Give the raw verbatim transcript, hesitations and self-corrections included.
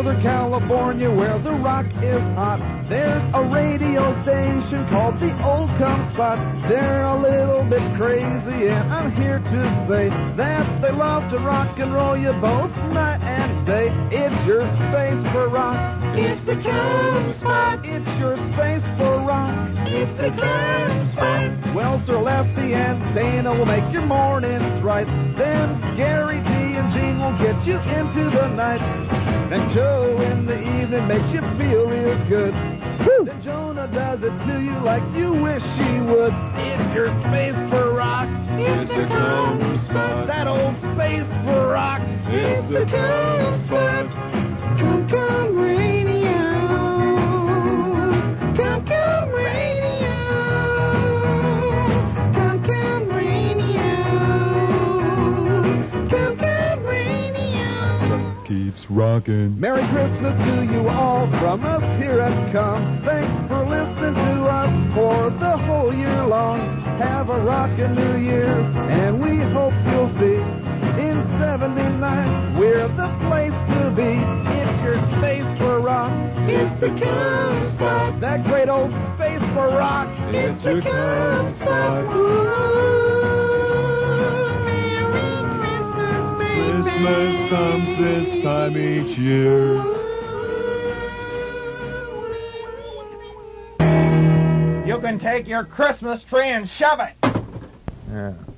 Northern California where the rock is hot. There's a radio station called the Old Come Spot. They're a little bit crazy, and I'm here to say that they love to rock and roll you both night and day. It's your space for rock. It's the Come Spot. It's your space for rock. It's the Come Spot. Well, Sir Lefty and Dana will make your mornings right. Then Gary T and Gene will get you into the night. Then Joe in the evening makes you feel real good. Woo! Then Jonah does it to you like you wish she would. It's your space for rock. It's the Come Spot. That old space for rock. It's the Come Spot. Come, come, radio. Come, come, radio. Come, come, radio. Come, come, radio. Just keeps rocking. Merry Christmas to you all from us here at Come. Thanks for listening to us for the whole year long. Have a rockin' new year, and we hope you'll see. In seventy-nine, we're the place to be. It's your space for rock. It's the Come Spot. That great old space for rock. It's the Come Spot. Ooh, Merry Christmas, baby. Christmas comes this time each year. You can take your Christmas tree and shove it. Yeah.